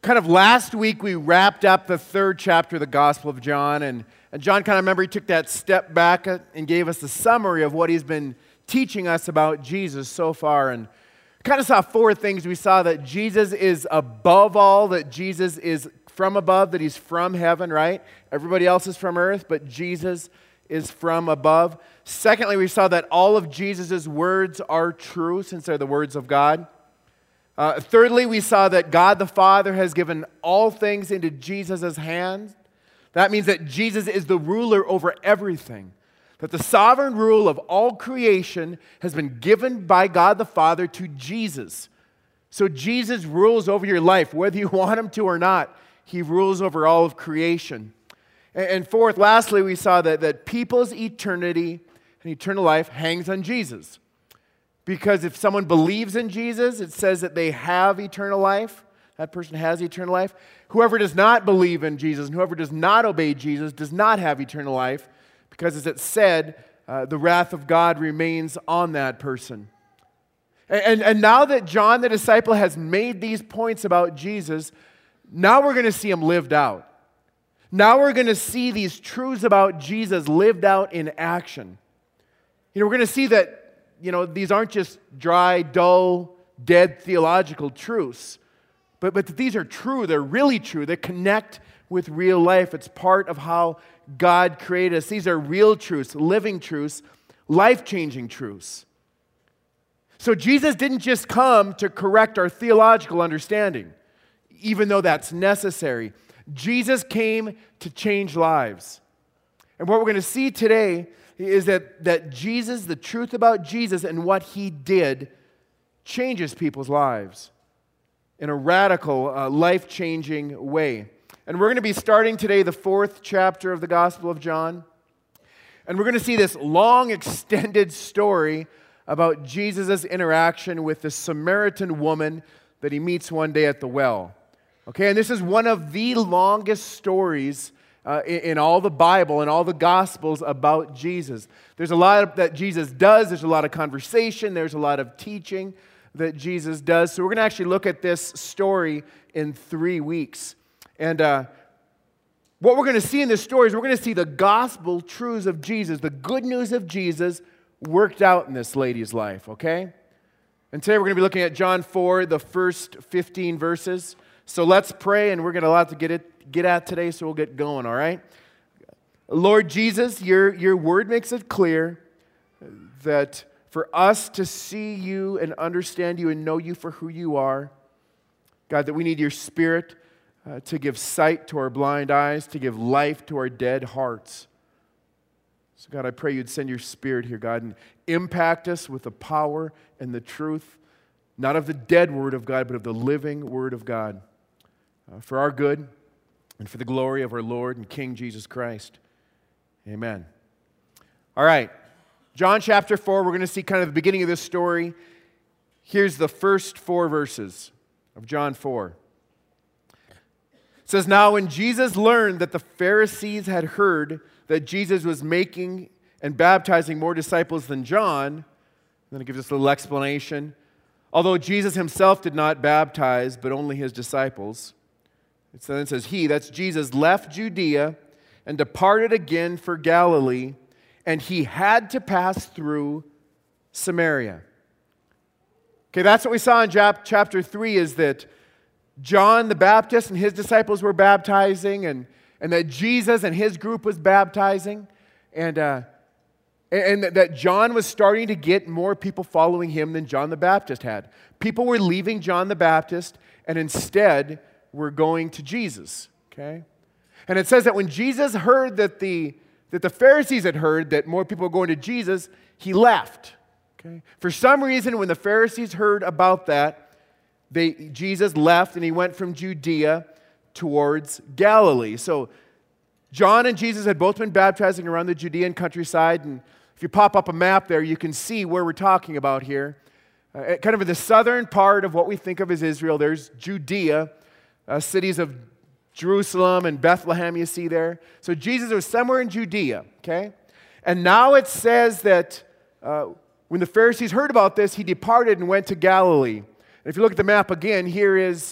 Kind of last week, we wrapped up the third chapter of the Gospel of John, and John kind of, remember, he took that step back and gave us a summary of what he's been teaching us about Jesus so far, and kind of saw four things. We saw that Jesus is above all, that Jesus is from above, that he's from heaven, right? Everybody else is from earth, but Jesus is from above. Secondly, we saw that all of Jesus' words are true, since they're the words of God. Thirdly, we saw that God the Father has given all things into Jesus' hands. That means that Jesus is the ruler over everything. That the sovereign rule of all creation has been given by God the Father to Jesus. So Jesus rules over your life, whether you want him to or not. He rules over all of creation. And fourth, lastly, we saw that people's eternity and eternal life hangs on Jesus. Because if someone believes in Jesus, it says that they have eternal life. That person has eternal life. Whoever does not believe in Jesus and whoever does not obey Jesus does not have eternal life. Because as it said, the wrath of God remains on that person. And now that John the disciple has made these points about Jesus, now we're going to see him lived out. Now we're going to see these truths about Jesus lived out in action. We're going to see that these aren't just dry, dull, dead theological truths, but these are true. They're really true. They connect with real life. It's part of how God created us. These are real truths, living truths, life-changing truths. So Jesus didn't just come to correct our theological understanding, even though that's necessary. Jesus came to change lives. And what we're going to see today is that Jesus, the truth about Jesus and what he did, changes people's lives in a radical, life-changing way. And we're going to be starting today the fourth chapter of the Gospel of John. And we're going to see this long, extended story about Jesus' interaction with the Samaritan woman that he meets one day at the well. Okay, and this is one of the longest stories in all the Bible and all the Gospels about Jesus. There's a lot that Jesus does. There's a lot of conversation. There's a lot of teaching that Jesus does. So we're going to actually look at this story in 3 weeks. And what we're going to see in this story is we're going to see the gospel truths of Jesus, the good news of Jesus worked out in this lady's life, okay? And today we're going to be looking at John 4, the first 15 verses. So let's pray, and we're going to have a lot to get at today, so we'll get going, all right? Lord Jesus, your word makes it clear that for us to see you and understand you and know you for who you are, God, that we need your Spirit to give sight to our blind eyes, to give life to our dead hearts. So God, I pray you'd send your Spirit here, God, and impact us with the power and the truth, not of the dead word of God, but of the living word of God, for our good and for the glory of our Lord and King Jesus Christ. Amen. All right, John chapter 4, we're going to see kind of the beginning of this story. Here's the first 4 verses of John 4. It says, "Now when Jesus learned that the Pharisees had heard that Jesus was making and baptizing more disciples than John," then it gives us a little explanation, "although Jesus himself did not baptize, but only his disciples." Then it says, that's Jesus, left Judea and departed again for Galilee, and he had to pass through Samaria. Okay, that's what we saw in chapter 3, is that John the Baptist and his disciples were baptizing, and that Jesus and his group was baptizing, and that John was starting to get more people following him than John the Baptist had. People were leaving John the Baptist, and instead were going to Jesus, okay? And it says that when Jesus heard that the Pharisees had heard that more people were going to Jesus, he left, okay? For some reason, when the Pharisees heard about that, Jesus left and he went from Judea towards Galilee. So John and Jesus had both been baptizing around the Judean countryside, and if you pop up a map there, you can see where we're talking about here. Kind of in the southern part of what we think of as Israel, there's Judea, cities of Jerusalem and Bethlehem you see there. So Jesus was somewhere in Judea, okay? And now it says that when the Pharisees heard about this, he departed and went to Galilee. And if you look at the map again, here is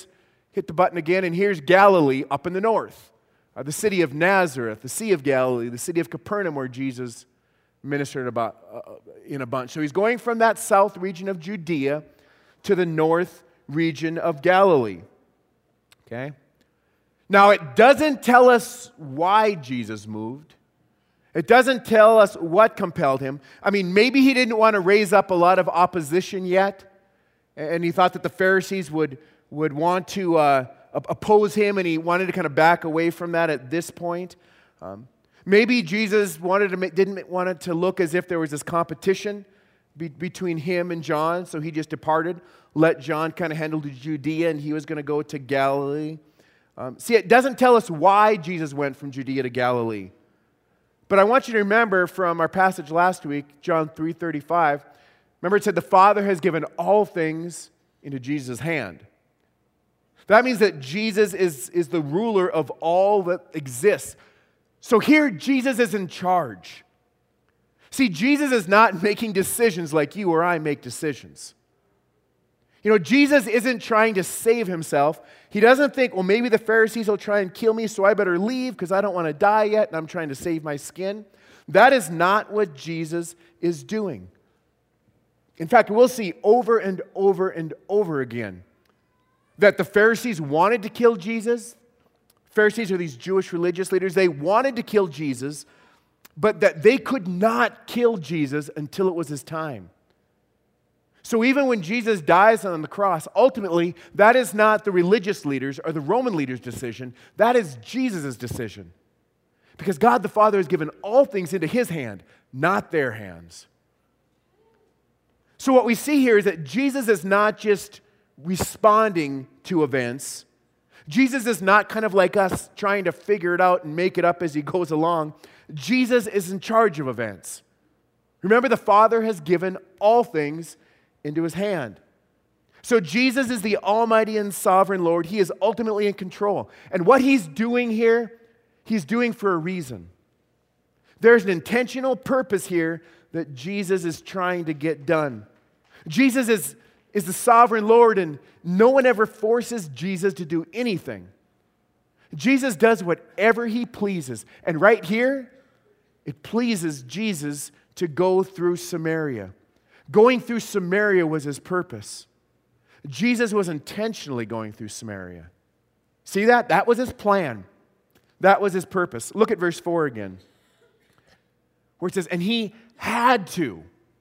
Hit the button again, and here's Galilee up in the north. The city of Nazareth, the Sea of Galilee, the city of Capernaum, where Jesus ministered in a bunch. So he's going from that south region of Judea to the north region of Galilee. Okay? Now, it doesn't tell us why Jesus moved. It doesn't tell us what compelled him. I mean, maybe he didn't want to raise up a lot of opposition yet, and he thought that the Pharisees would want to oppose him, and he wanted to kind of back away from that at this point. Maybe Jesus didn't want it to look as if there was this competition between him and John, so he just departed, let John kind of handle Judea, and he was going to go to Galilee. See, it doesn't tell us why Jesus went from Judea to Galilee. But I want you to remember from our passage last week, John 3:35, remember it said the Father has given all things into Jesus' hand. That means that Jesus is the ruler of all that exists. So here, Jesus is in charge. See, Jesus is not making decisions like you or I make decisions. You know, Jesus isn't trying to save himself. He doesn't think, well, maybe the Pharisees will try and kill me, so I better leave because I don't want to die yet and I'm trying to save my skin. That is not what Jesus is doing. In fact, we'll see over and over and over again that the Pharisees wanted to kill Jesus. Pharisees are these Jewish religious leaders. They wanted to kill Jesus, but that they could not kill Jesus until it was his time. So even when Jesus dies on the cross, ultimately, that is not the religious leaders or the Roman leaders' decision. That is Jesus' decision. Because God the Father has given all things into his hand, not their hands. So what we see here is that Jesus is not just responding to events. Jesus is not kind of like us trying to figure it out and make it up as he goes along. Jesus is in charge of events. Remember, the Father has given all things into his hand. So Jesus is the almighty and sovereign Lord. He is ultimately in control. And what he's doing here, he's doing for a reason. There's an intentional purpose here that Jesus is trying to get done. Jesus is the sovereign Lord, and no one ever forces Jesus to do anything. Jesus does whatever he pleases. And right here, it pleases Jesus to go through Samaria. Going through Samaria was his purpose. Jesus was intentionally going through Samaria. See that? That was his plan. That was his purpose. Look at verse 4 again, where it says, and he had to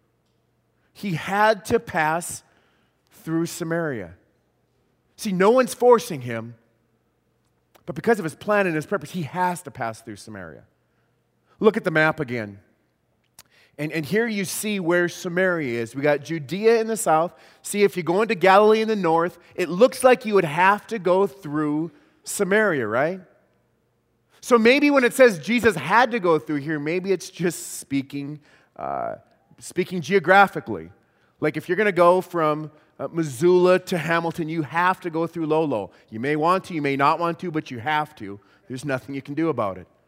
pass through Samaria. See, no one's forcing him, but because of his plan and his purpose, he has to pass through Samaria. Look at the map again. And here you see where Samaria is. We got Judea in the south. See, if you go into Galilee in the north, it looks like you would have to go through Samaria, right? So maybe when it says Jesus had to go through here, maybe it's just speaking geographically. Like if you're going to go from Missoula to Hamilton, you have to go through Lolo. You may want to, you may not want to, but you have to. There's nothing you can do about it.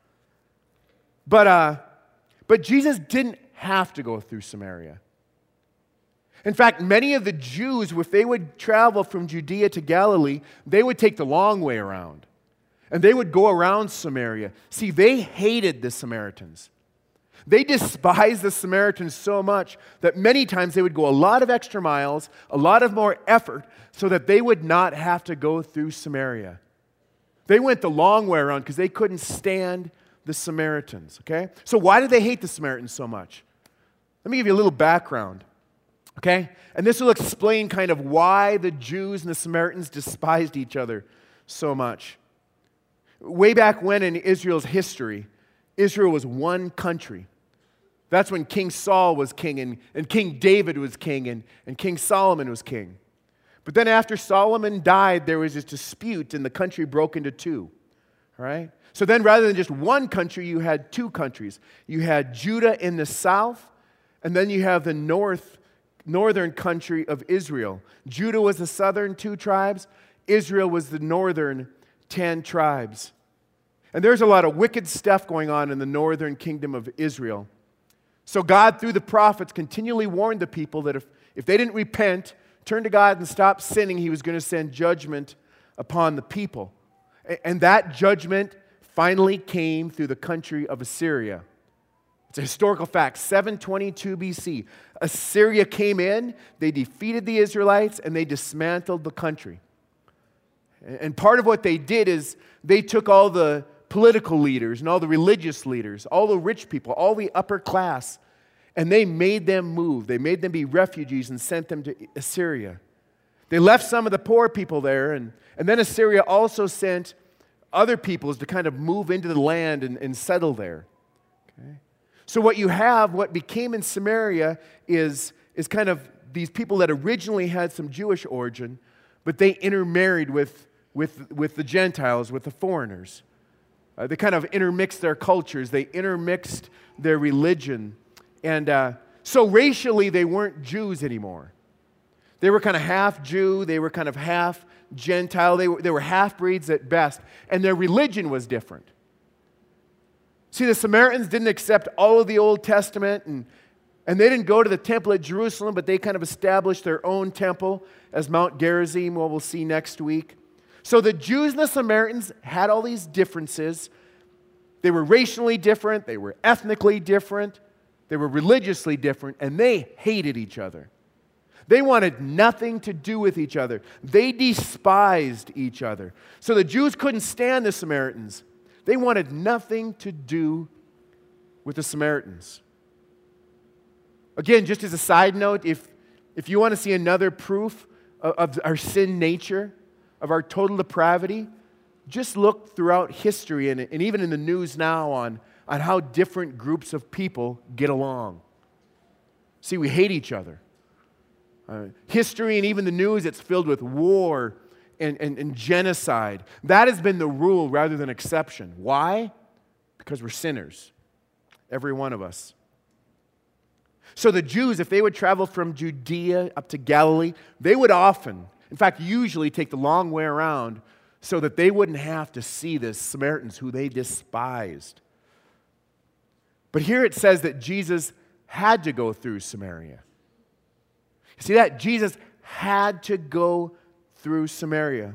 But Jesus didn't have to go through Samaria. In fact, many of the Jews, if they would travel from Judea to Galilee, they would take the long way around. And they would go around Samaria. See, they hated the Samaritans. They despised the Samaritans so much that many times they would go a lot of extra miles, a lot of more effort, so that they would not have to go through Samaria. They went the long way around because they couldn't stand the Samaritans, okay? So why did they hate the Samaritans so much? Let me give you a little background, okay? And this will explain kind of why the Jews and the Samaritans despised each other so much. Way back when in Israel's history, Israel was one country. That's when King Saul was king and King David was king and King Solomon was king. But then after Solomon died, there was this dispute and the country broke into two, all right? So then rather than just one country, you had two countries. You had Judah in the south, and then you have the northern country of Israel. Judah was the southern 2 tribes. Israel was the northern 10 tribes. And there's a lot of wicked stuff going on in the northern kingdom of Israel. So God, through the prophets, continually warned the people that if they didn't repent, turn to God and stop sinning, he was going to send judgment upon the people. And that judgment finally came through the country of Assyria. It's a historical fact. 722 BC, Assyria came in, they defeated the Israelites, and they dismantled the country. And part of what they did is they took all the political leaders and all the religious leaders, all the rich people, all the upper class, and they made them move. They made them be refugees and sent them to Assyria. They left some of the poor people there, and then Assyria also sent other peoples to kind of move into the land and settle there. Okay? So what became in Samaria is kind of these people that originally had some Jewish origin, but they intermarried with the Gentiles, with the foreigners. They kind of intermixed their cultures. They intermixed their religion. And so racially, they weren't Jews anymore. They were kind of half Jew. They were kind of half Gentile. They were half-breeds at best. And their religion was different. See, the Samaritans didn't accept all of the Old Testament, and they didn't go to the temple at Jerusalem, but they kind of established their own temple as Mount Gerizim, what we'll see next week. So the Jews and the Samaritans had all these differences. They were racially different. They were ethnically different. They were religiously different, and they hated each other. They wanted nothing to do with each other. They despised each other. So the Jews couldn't stand the Samaritans. They wanted nothing to do with the Samaritans. Again, just as a side note, if you want to see another proof of our sin nature, of our total depravity, just look throughout history and even in the news now on how different groups of people get along. See, we hate each other. History and even the news, it's filled with war and genocide. That has been the rule rather than exception. Why? Because we're sinners. Every one of us. So the Jews, if they would travel from Judea up to Galilee, they would often, in fact, usually take the long way around so that they wouldn't have to see the Samaritans who they despised. But here it says that Jesus had to go through Samaria. See that? Jesus had to go through Samaria.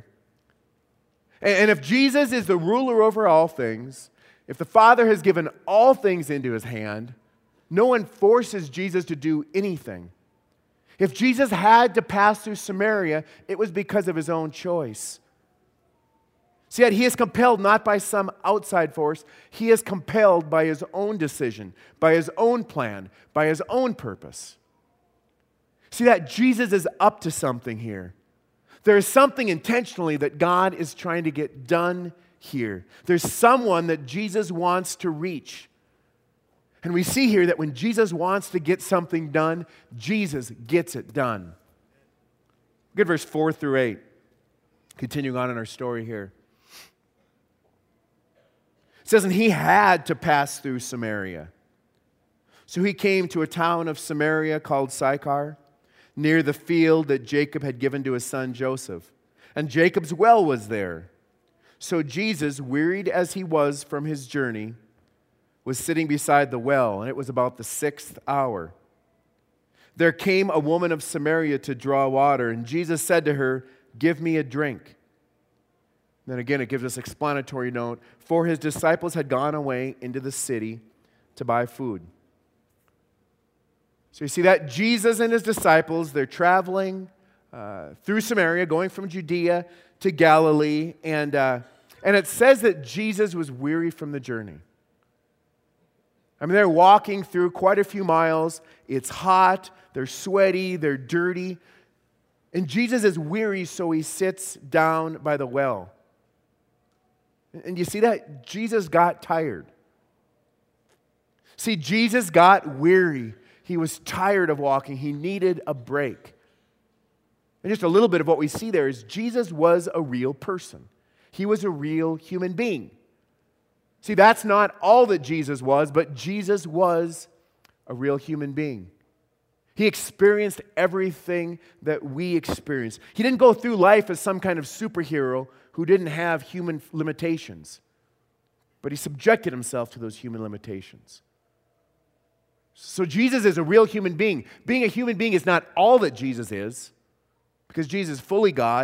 And if Jesus is the ruler over all things, if the Father has given all things into his hand, no one forces Jesus to do anything. If Jesus had to pass through Samaria, it was because of his own choice. See, he is compelled not by some outside force. He is compelled by his own decision, by his own plan, by his own purpose. See that Jesus is up to something here. There is something intentionally that God is trying to get done here. There's someone that Jesus wants to reach. And we see here that when Jesus wants to get something done, Jesus gets it done. Look at verse 4 through 8. Continuing on in our story here. It says, and he had to pass through Samaria. So he came to a town of Samaria called Sychar, near the field that Jacob had given to his son Joseph. And Jacob's well was there. So Jesus, wearied as he was from his journey, was sitting beside the well, and it was about the 6th hour. There came a woman of Samaria to draw water, and Jesus said to her, give me a drink. Then again, it gives us explanatory note, for his disciples had gone away into the city to buy food. So you see that Jesus and his disciples, they're traveling through Samaria, going from Judea to Galilee, and it says that Jesus was weary from the journey. I mean, they're walking through quite a few miles. It's hot, they're sweaty, they're dirty, and Jesus is weary, so he sits down by the well. And you see that? Jesus got tired. See, Jesus got weary. He was tired of walking. He needed a break. And just a little bit of what we see there is Jesus was a real person. He was a real human being. See, that's not all that Jesus was, but Jesus was a real human being. He experienced everything that we experience. He didn't go through life as some kind of superhero who didn't have human limitations, but he subjected himself to those human limitations. So Jesus is a real human being. Being a human being is not all that Jesus is, because Jesus is fully God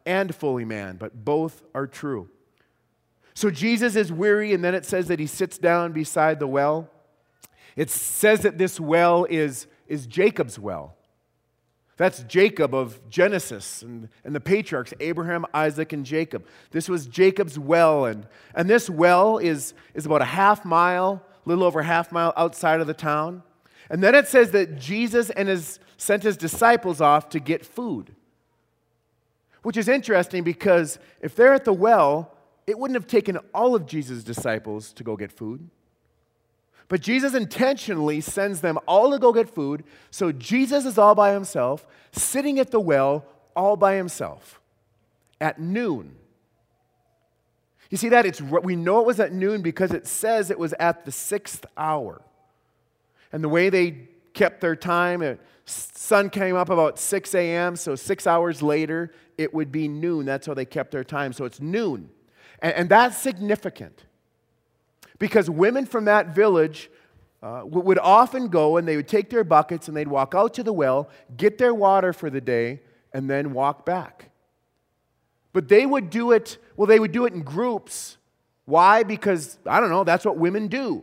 and fully man, but both are true. So Jesus is weary, and then it says that he sits down beside the well. It says that this well is Jacob's well. That's Jacob of Genesis and the patriarchs, Abraham, Isaac, and Jacob. This was Jacob's well, and this well is about a little over a half mile outside of the town. And then it says that Jesus sent his disciples off to get food, which is interesting because if they're at the well, it wouldn't have taken all of Jesus' disciples to go get food. But Jesus intentionally sends them all to go get food, so Jesus is all by himself, sitting at the well all by himself at noon. You see that? We know it was at noon because it says it was at the 6th hour. And the way they kept their time, the sun came up about 6 a.m., so 6 hours later, it would be noon. That's how they kept their time. So it's noon. And that's significant. Because women from that village would often go and they would take their buckets and they'd walk out to the well, get their water for the day, and then walk back. But they would do it in groups. Why? Because, I don't know, that's what women do.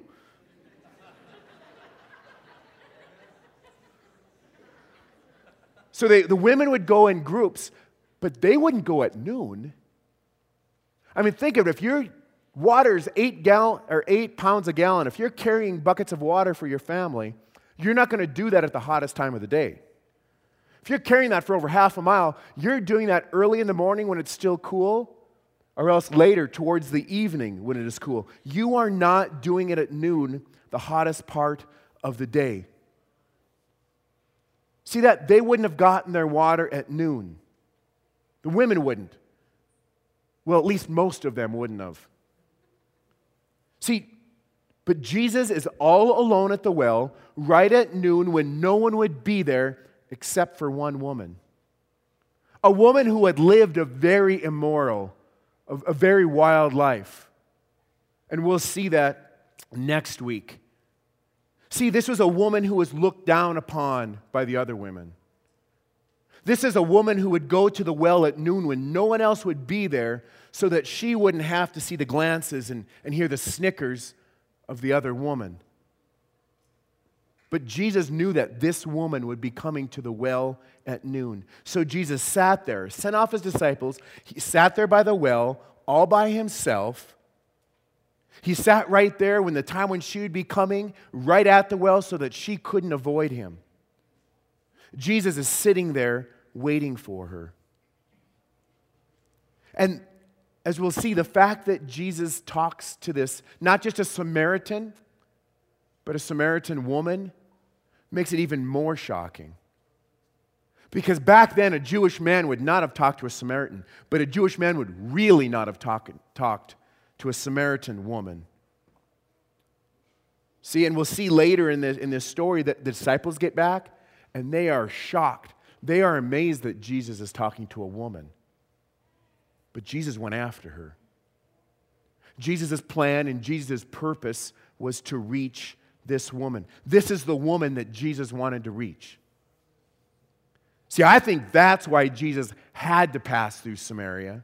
So the women would go in groups, but they wouldn't go at noon. I mean, think of it. If your water's 8 pounds a gallon, if you're carrying buckets of water for your family, you're not going to do that at the hottest time of the day. If you're carrying that for over half a mile, you're doing that early in the morning when it's still cool, or else later towards the evening when it is cool. You are not doing it at noon, the hottest part of the day. See that? They wouldn't have gotten their water at noon. The women wouldn't. Well, at least most of them wouldn't have. See, but Jesus is all alone at the well, right at noon when no one would be there except for one woman. A woman who had lived a very immoral, a very wild life. And we'll see that next week. See, this was a woman who was looked down upon by the other women. This is a woman who would go to the well at noon when no one else would be there so that she wouldn't have to see the glances and hear the snickers of the other woman. But Jesus knew that this woman would be coming to the well at noon. So Jesus sat there, sent off his disciples. He sat there by the well all by himself. He sat right there when she would be coming, right at the well so that she couldn't avoid him. Jesus is sitting there waiting for her. And as we'll see, the fact that Jesus talks to this, not just a Samaritan, but a Samaritan woman, makes it even more shocking. Because back then, a Jewish man would not have talked to a Samaritan, but a Jewish man would really not have talked to a Samaritan woman. See, and we'll see later in this story that the disciples get back, and they are shocked. They are amazed that Jesus is talking to a woman. But Jesus went after her. Jesus' plan and Jesus' purpose was to reach this woman. This is the woman that Jesus wanted to reach. See, I think that's why Jesus had to pass through Samaria.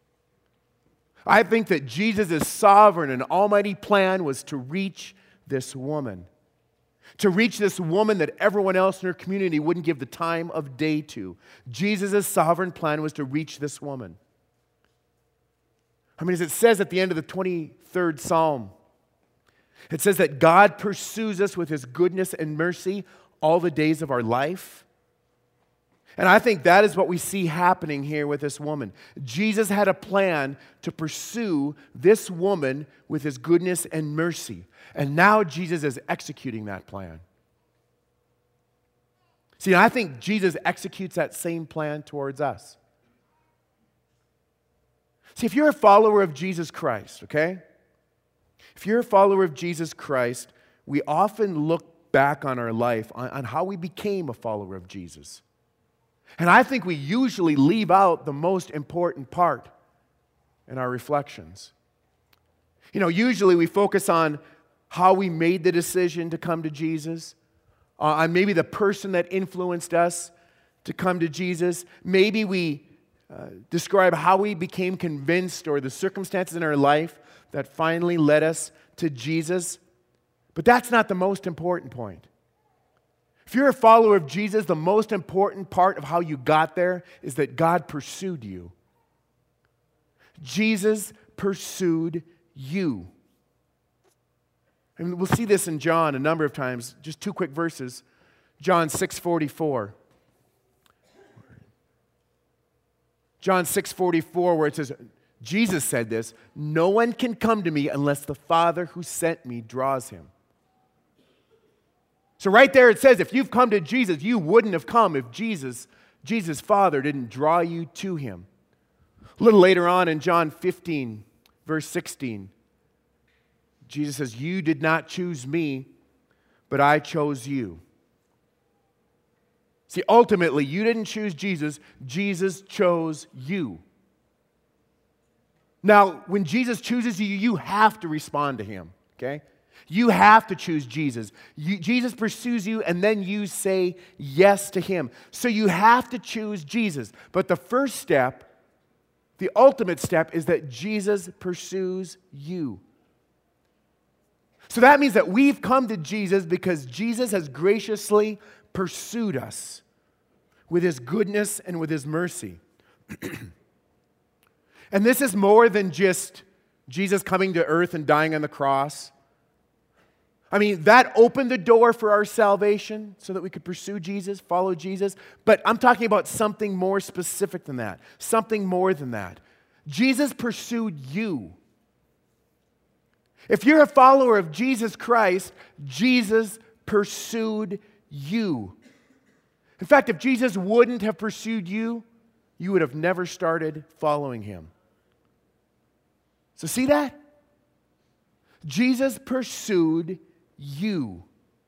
I think that Jesus' sovereign and almighty plan was to reach this woman. To reach this woman that everyone else in her community wouldn't give the time of day to. Jesus' sovereign plan was to reach this woman. I mean, as it says at the end of the 23rd Psalm, it says that God pursues us with his goodness and mercy all the days of our life. And I think that is what we see happening here with this woman. Jesus had a plan to pursue this woman with his goodness and mercy. And now Jesus is executing that plan. See, I think Jesus executes that same plan towards us. See, if you're a follower of Jesus Christ, okay? If you're a follower of Jesus Christ, we often look back on our life, on how we became a follower of Jesus. And I think we usually leave out the most important part in our reflections. You know, usually we focus on how we made the decision to come to Jesus, on maybe the person that influenced us to come to Jesus. Maybe we describe how we became convinced or the circumstances in our life that finally led us to Jesus. But that's not the most important point. If you're a follower of Jesus, the most important part of how you got there is that God pursued you. Jesus pursued you. And we'll see this in John a number of times. Just two quick verses. John 6:44. John 6:44, where it says, Jesus said this, "No one can come to me unless the Father who sent me draws him." So right there it says, if you've come to Jesus, you wouldn't have come if Jesus' Father didn't draw you to him. A little later on in John 15, verse 16, Jesus says, "You did not choose me, but I chose you." See, ultimately, you didn't choose Jesus. Jesus chose you. Now, when Jesus chooses you, you have to respond to him, okay? You have to choose Jesus. Jesus pursues you, and then you say yes to him. So you have to choose Jesus. But the first step, the ultimate step, is that Jesus pursues you. So that means that we've come to Jesus because Jesus has graciously pursued us with his goodness and with his mercy. And this is more than just Jesus coming to earth and dying on the cross. I mean, that opened the door for our salvation so that we could pursue Jesus, follow Jesus. But I'm talking about something more specific than that, something more than that. Jesus pursued you. If you're a follower of Jesus Christ, Jesus pursued you. In fact, if Jesus wouldn't have pursued you, you would have never started following him. So see that? Jesus pursued you.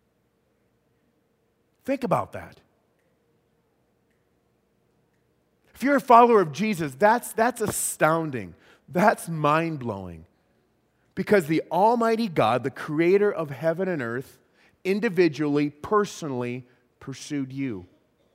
Think about that. If you're a follower of Jesus, that's astounding. That's mind-blowing. Because the Almighty God, the creator of heaven and earth, individually, personally pursued you.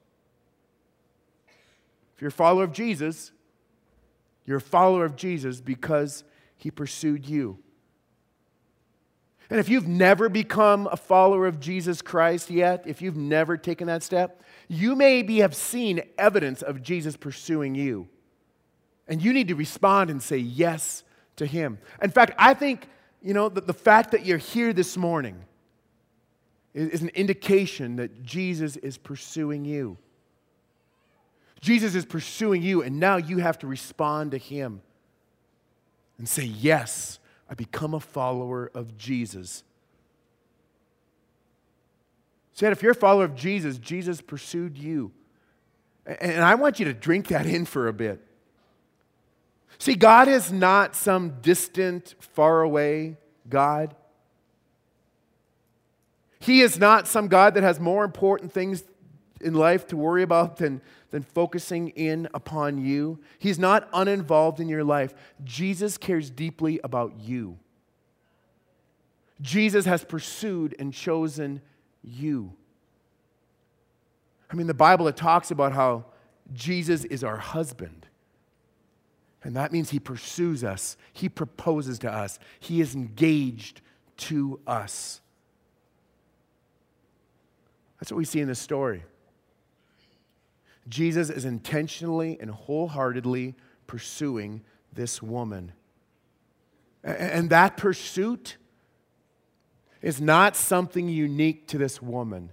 If you're a follower of Jesus, you're a follower of Jesus because he pursued you. And if you've never become a follower of Jesus Christ yet, if you've never taken that step, you maybe have seen evidence of Jesus pursuing you. And you need to respond and say yes to him. In fact, I think, the fact that you're here this morning is an indication that Jesus is pursuing you. Jesus is pursuing you, and now you have to respond to him and say, yes, I become a follower of Jesus. So if you're a follower of Jesus, Jesus pursued you. And I want you to drink that in for a bit. See, God is not some distant, faraway God. He is not some God that has more important things in life to worry about than focusing in upon you. He's not uninvolved in your life. Jesus cares deeply about you. Jesus has pursued and chosen you. I mean, the Bible, it talks about how Jesus is our husband. And that means he pursues us. He proposes to us. He is engaged to us. That's what we see in this story. Jesus is intentionally and wholeheartedly pursuing this woman. And that pursuit is not something unique to this woman.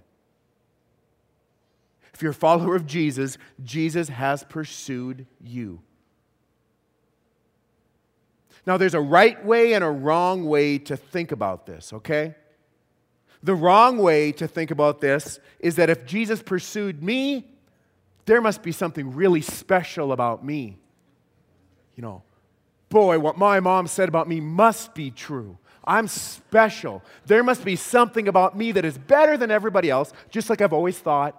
If you're a follower of Jesus, Jesus has pursued you. Now, there's a right way and a wrong way to think about this, okay? The wrong way to think about this is that if Jesus pursued me, there must be something really special about me. Boy, what my mom said about me must be true. I'm special. There must be something about me that is better than everybody else, just like I've always thought.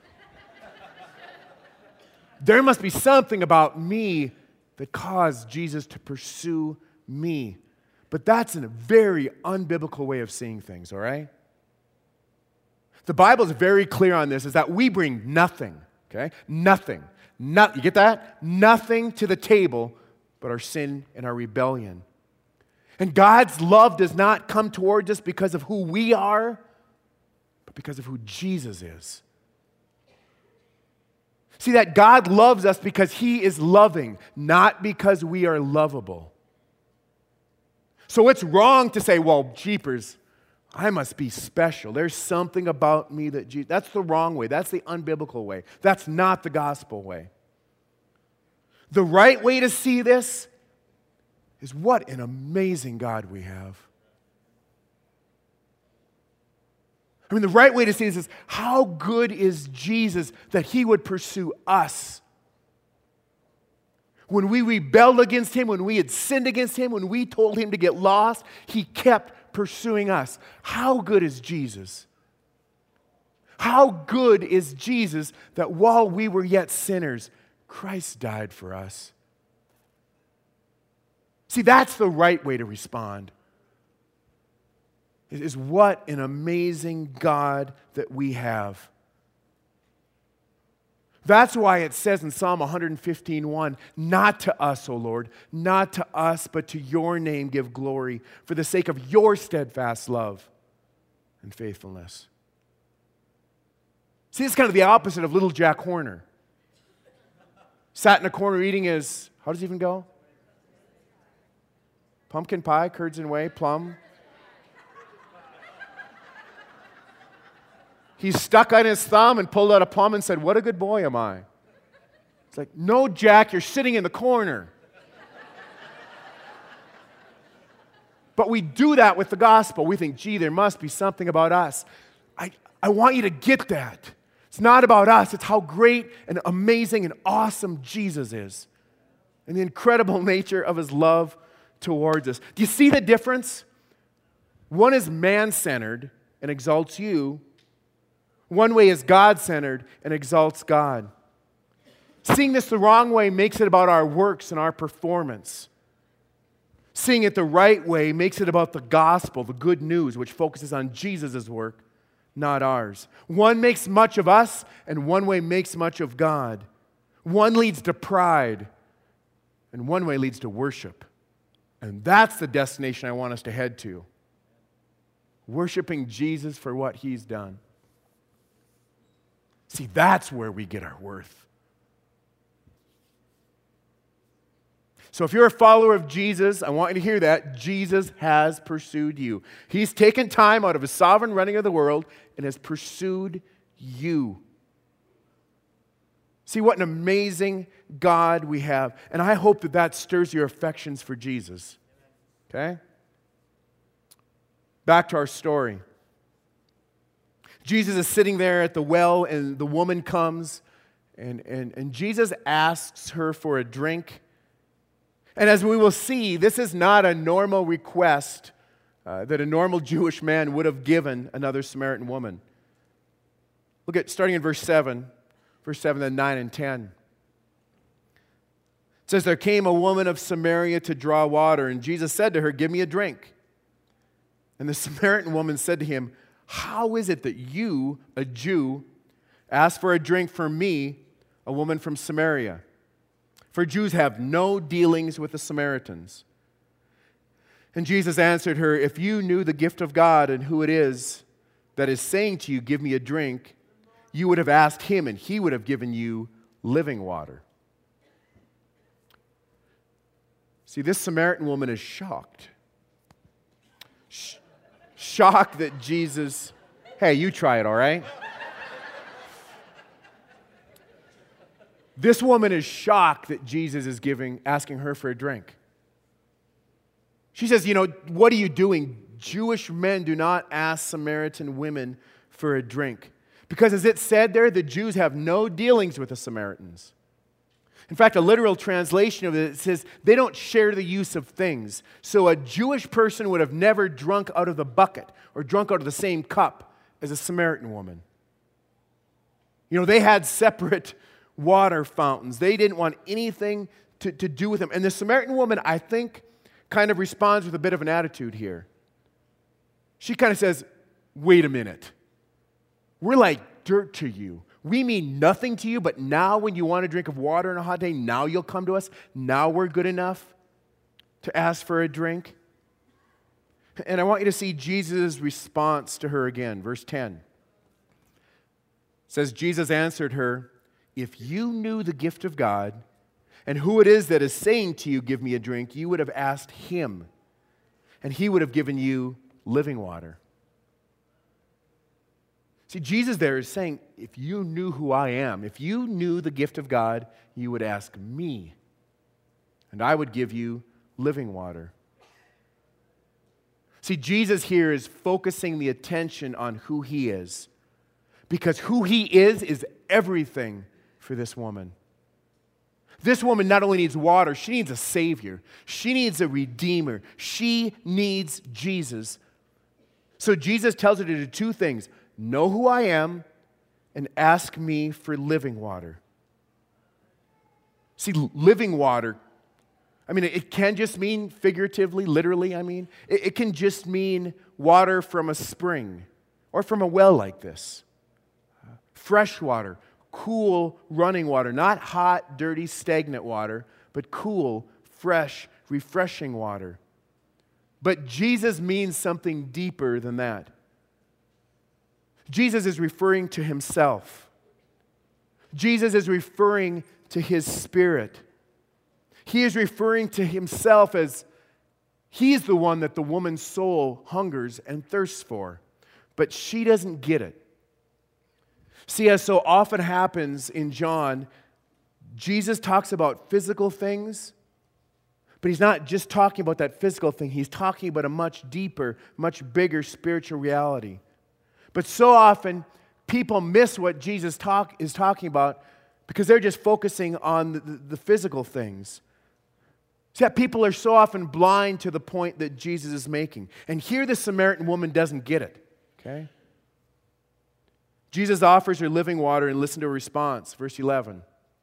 There must be something about me that caused Jesus to pursue me. But that's a very unbiblical way of seeing things, all right? The Bible is very clear on this, is that we bring nothing. Okay? Nothing. You get that? Nothing to the table but our sin and our rebellion. And God's love does not come towards us because of who we are, but because of who Jesus is. See, that God loves us because He is loving, not because we are lovable. So it's wrong to say, well, jeepers, I must be special. There's something about me that Jesus... That's the wrong way. That's the unbiblical way. That's not the gospel way. The right way to see this is what an amazing God we have. I mean, the right way to see this is how good is Jesus that He would pursue us. When we rebelled against Him, when we had sinned against Him, when we told Him to get lost, He kept pursuing us. How good is Jesus? How good is Jesus that while we were yet sinners, Christ died for us? See, that's the right way to respond. Is what an amazing God that we have. That's why it says in Psalm 115:1, not to us, O Lord, not to us, but to your name give glory for the sake of your steadfast love and faithfulness. See, it's kind of the opposite of little Jack Horner. Sat in a corner eating his, how does it even go? Pumpkin pie, curds and whey, plum. He stuck on his thumb and pulled out a plum and said, what a good boy am I. It's like, no, Jack, you're sitting in the corner. But we do that with the gospel. We think, gee, there must be something about us. I want you to get that. It's not about us. It's how great and amazing and awesome Jesus is and the incredible nature of His love towards us. Do you see the difference? One is man-centered and exalts you. One way is God-centered and exalts God. Seeing this the wrong way makes it about our works and our performance. Seeing it the right way makes it about the gospel, the good news, which focuses on Jesus' work, not ours. One makes much of us, and one way makes much of God. One leads to pride, and one way leads to worship. And that's the destination I want us to head to. Worshiping Jesus for what He's done. See, that's where we get our worth. So if you're a follower of Jesus, I want you to hear that. Jesus has pursued you. He's taken time out of His sovereign running of the world and has pursued you. See what an amazing God we have. And I hope that that stirs your affections for Jesus. Okay? Back to our story. Jesus is sitting there at the well, and the woman comes, and Jesus asks her for a drink. And as we will see, this is not a normal request that a normal Jewish man would have given another Samaritan woman. Look at, starting in verse 7, then 9 and 10. It says, there came a woman of Samaria to draw water, and Jesus said to her, give me a drink. And the Samaritan woman said to Him, how is it that you, a Jew, ask for a drink from me, a woman from Samaria? For Jews have no dealings with the Samaritans. And Jesus answered her, if you knew the gift of God and who it is that is saying to you, give me a drink, you would have asked Him, and He would have given you living water. See, this Samaritan woman is shocked. Shocked that Jesus, hey, you try it, all right? This woman is shocked that Jesus is asking her for a drink. She says, what are you doing? Jewish men do not ask Samaritan women for a drink. Because as it said there, the Jews have no dealings with the Samaritans. In fact, a literal translation of it says they don't share the use of things. So a Jewish person would have never drunk out of the bucket or drunk out of the same cup as a Samaritan woman. They had separate water fountains. They didn't want anything to do with them. And the Samaritan woman, I think, kind of responds with a bit of an attitude here. She kind of says, wait a minute. We're like dirt to you. We mean nothing to you, but now when you want a drink of water on a hot day, now you'll come to us? Now we're good enough to ask for a drink? And I want you to see Jesus' response to her again. Verse 10. It says, Jesus answered her, if you knew the gift of God and who it is that is saying to you, give me a drink, you would have asked him, and he would have given you living water. See, Jesus there is saying, if you knew who I am, if you knew the gift of God, you would ask me, and I would give you living water. See, Jesus here is focusing the attention on who he is, because who he is everything for this woman. This woman not only needs water, she needs a Savior. She needs a Redeemer. She needs Jesus. So Jesus tells her to do two things. Know who I am and ask me for living water. See, living water, it can just mean figuratively, literally, It can just mean water from a spring or from a well like this. Fresh water, cool running water, not hot, dirty, stagnant water, but cool, fresh, refreshing water. But Jesus means something deeper than that. Jesus is referring to himself. Jesus is referring to his Spirit. He is referring to himself as he's the one that the woman's soul hungers and thirsts for. But she doesn't get it. See, as so often happens in John, Jesus talks about physical things, but he's not just talking about that physical thing. He's talking about a much deeper, much bigger spiritual reality. But so often, people miss what Jesus is talking about because they're just focusing on the physical things. See, that people are so often blind to the point that Jesus is making. And here the Samaritan woman doesn't get it. Okay? Jesus offers her living water, and listen to her response. Verse 11.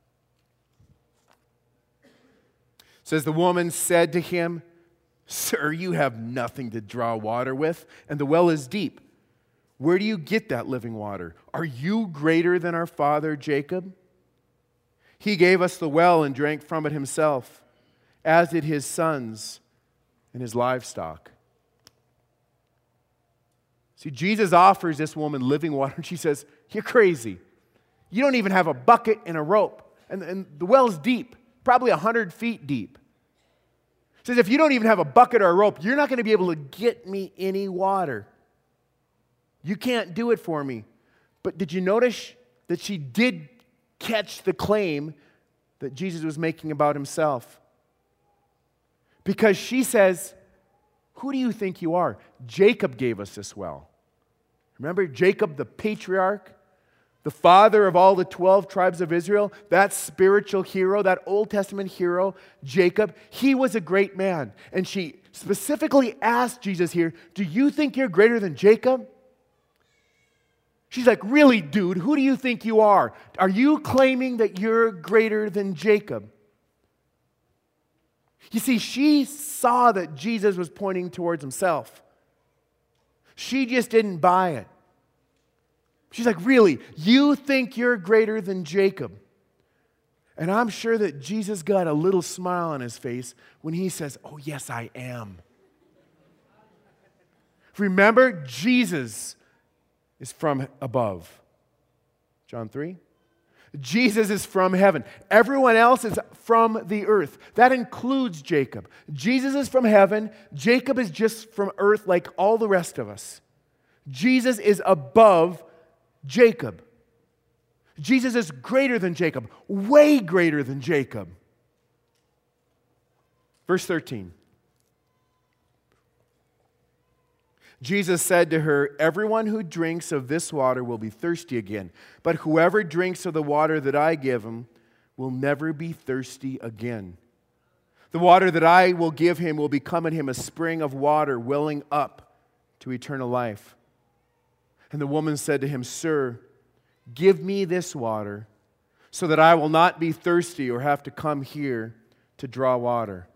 It says, the woman said to him, Sir, you have nothing to draw water with, and the well is deep. Where do you get that living water? Are you greater than our father Jacob? He gave us the well and drank from it himself, as did his sons and his livestock. See, Jesus offers this woman living water, and she says, you're crazy. You don't even have a bucket and a rope. And the well's deep, probably 100 feet deep. He says, if you don't even have a bucket or a rope, you're not going to be able to get me any water. You can't do it for me. But did you notice that she did catch the claim that Jesus was making about himself? Because she says, who do you think you are? Jacob gave us this well. Remember Jacob, the patriarch, the father of all the 12 tribes of Israel, that spiritual hero, that Old Testament hero, Jacob, he was a great man. And she specifically asked Jesus here, do you think you're greater than Jacob? She's like, really, dude, who do you think you are? Are you claiming that you're greater than Jacob? You see, she saw that Jesus was pointing towards himself. She just didn't buy it. She's like, really, you think you're greater than Jacob? And I'm sure that Jesus got a little smile on his face when he says, oh, yes, I am. Remember, Jesus is from above. John 3. Jesus is from heaven. Everyone else is from the earth. That includes Jacob. Jesus is from heaven. Jacob is just from earth like all the rest of us. Jesus is above Jacob. Jesus is greater than Jacob, way greater than Jacob. Verse 13. Jesus said to her, everyone who drinks of this water will be thirsty again, but whoever drinks of the water that I give him will never be thirsty again. The water that I will give him will become in him a spring of water welling up to eternal life. And the woman said to him, Sir, give me this water so that I will not be thirsty or have to come here to draw water.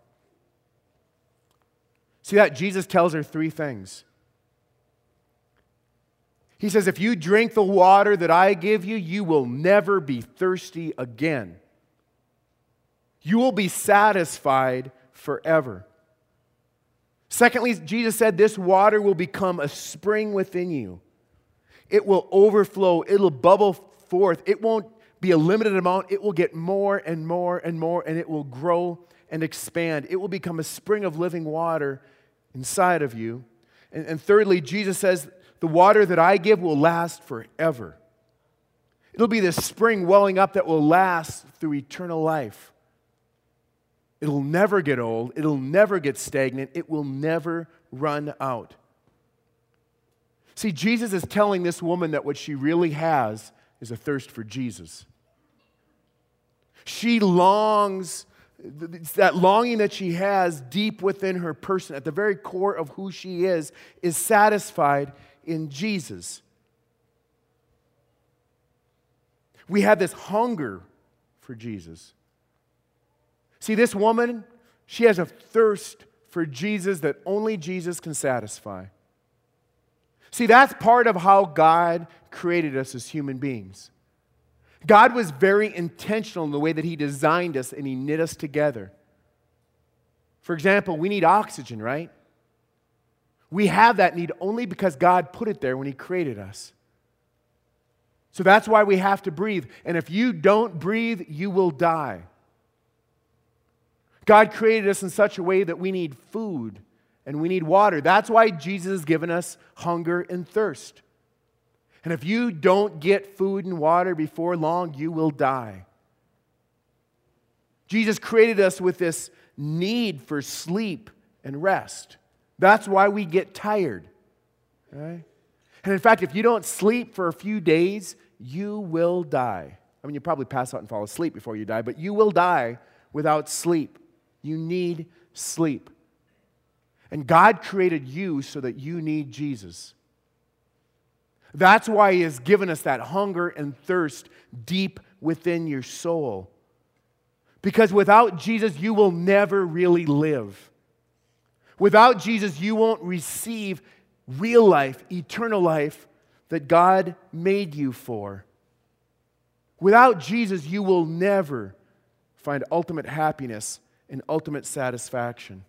See that? Jesus tells her three things. He says, if you drink the water that I give you, you will never be thirsty again. You will be satisfied forever. Secondly, Jesus said, this water will become a spring within you. It will overflow. It'll bubble forth. It won't be a limited amount. It will get more and more and more, and it will grow and expand. It will become a spring of living water inside of you. And thirdly, Jesus says, the water that I give will last forever. It'll be this spring welling up that will last through eternal life. It'll never get old. It'll never get stagnant. It will never run out. See, Jesus is telling this woman that what she really has is a thirst for Jesus. She longs, that longing that she has deep within her person, at the very core of who she is satisfied in Jesus. We have this hunger for Jesus. See, this woman, she has a thirst for Jesus that only Jesus can satisfy. See, that's part of how God created us as human beings. God was very intentional in the way that He designed us and He knit us together. For example, we need oxygen, right? We have that need only because God put it there when He created us. So that's why we have to breathe. And if you don't breathe, you will die. God created us in such a way that we need food and we need water. That's why Jesus has given us hunger and thirst. And if you don't get food and water before long, you will die. Jesus created us with this need for sleep and rest. That's why we get tired. Right? And in fact, if you don't sleep for a few days, you will die. I mean, you probably pass out and fall asleep before you die, but you will die without sleep. You need sleep. And God created you so that you need Jesus. That's why He has given us that hunger and thirst deep within your soul. Because without Jesus, you will never really live. Without Jesus, you won't receive real life, eternal life that God made you for. Without Jesus, you will never find ultimate happiness and ultimate satisfaction.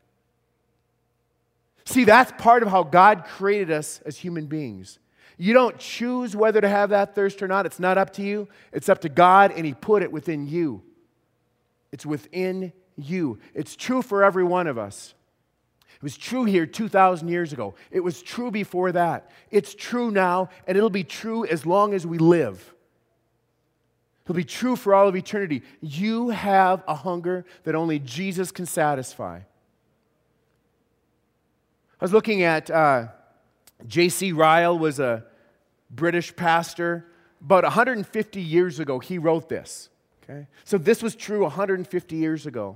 See, that's part of how God created us as human beings. You don't choose whether to have that thirst or not. It's not up to you. It's up to God, and He put it within you. It's within you. It's true for every one of us. It was true here 2,000 years ago. It was true before that. It's true now, and it'll be true as long as we live. It'll be true for all of eternity. You have a hunger that only Jesus can satisfy. I was looking at J.C. Ryle was a British pastor. About 150 years ago, he wrote this. Okay? So this was true 150 years ago.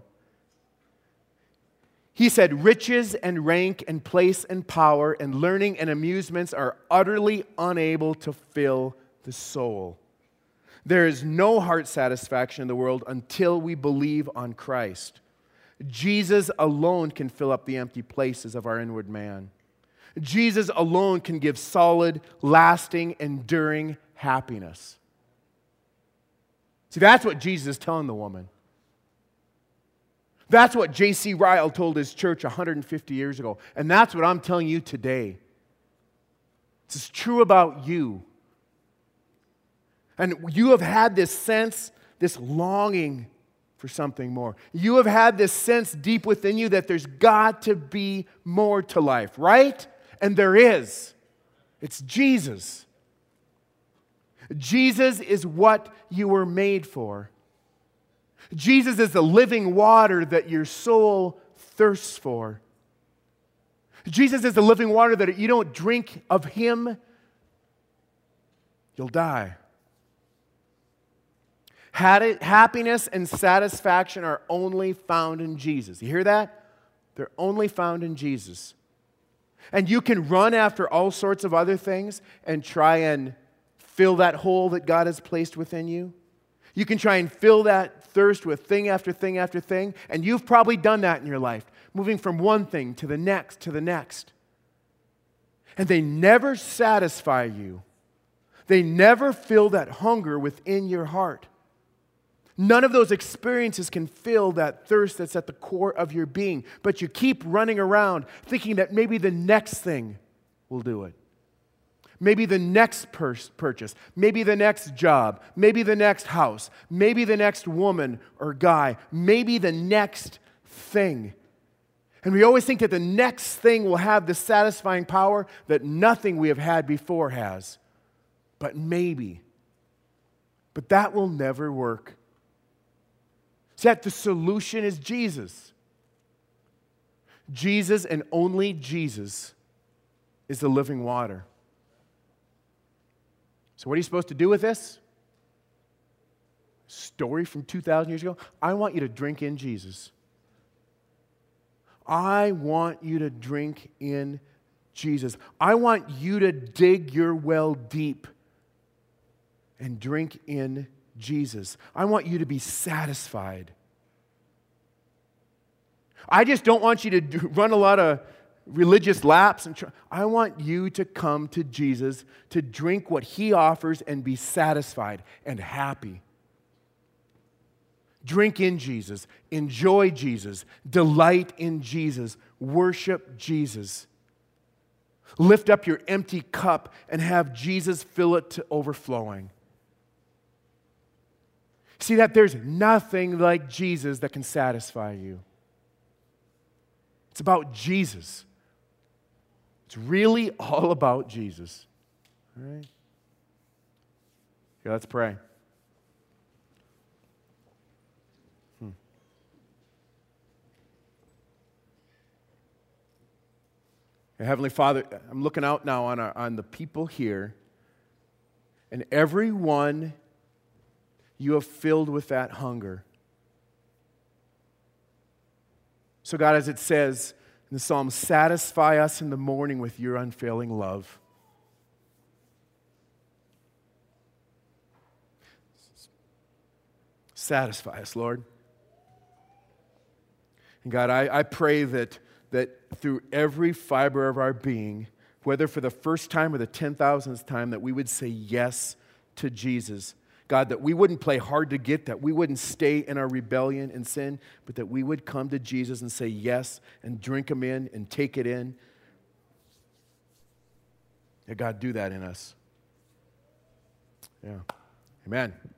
He said, riches and rank and place and power and learning and amusements are utterly unable to fill the soul. There is no heart satisfaction in the world until we believe on Christ. Jesus alone can fill up the empty places of our inward man. Jesus alone can give solid, lasting, enduring happiness. See, that's what Jesus is telling the woman. That's what J.C. Ryle told his church 150 years ago. And that's what I'm telling you today. This is true about you. And you have had this sense, this longing for something more. You have had this sense deep within you that there's got to be more to life, right? And there is. It's Jesus. Jesus is what you were made for. Jesus is the living water that your soul thirsts for. Jesus is the living water that if you don't drink of Him, you'll die. Happiness and satisfaction are only found in Jesus. You hear that? They're only found in Jesus. And you can run after all sorts of other things and try and fill that hole that God has placed within you. You can try and fill that thirst with thing after thing after thing, and you've probably done that in your life, moving from one thing to the next to the next. And they never satisfy you They never fill that hunger within your heart. None of those experiences can fill that thirst that's at the core of your being. But you keep running around thinking that maybe the next thing will do it. Maybe the next purchase, maybe the next job, maybe the next house, maybe the next woman or guy, maybe the next thing. And we always think that the next thing will have the satisfying power that nothing we have had before has. But maybe. But that will never work. So that the solution is Jesus. Jesus and only Jesus is the living water. So what are you supposed to do with this? Story from 2,000 years ago? I want you to drink in Jesus. I want you to drink in Jesus. I want you to dig your well deep and drink in Jesus. I want you to be satisfied. I just don't want you to run a lot of religious laps. I want you to come to Jesus, to drink what He offers and be satisfied and happy. Drink in Jesus. Enjoy Jesus. Delight in Jesus. Worship Jesus. Lift up your empty cup and have Jesus fill it to overflowing. See that there's nothing like Jesus that can satisfy you. It's about Jesus. It's really all about Jesus. All right? Okay, let's pray. Heavenly Father, I'm looking out now on the people here, and everyone you have filled with that hunger. So God, as it says in the Psalm, satisfy us in the morning with your unfailing love. Satisfy us, Lord. And God, I pray that through every fiber of our being, whether for the first time or the 10,000th time, that we would say yes to Jesus. God, that we wouldn't play hard to get, that we wouldn't stay in our rebellion and sin, but that we would come to Jesus and say yes and drink Him in and take it in. Yeah, God, do that in us. Yeah. Amen.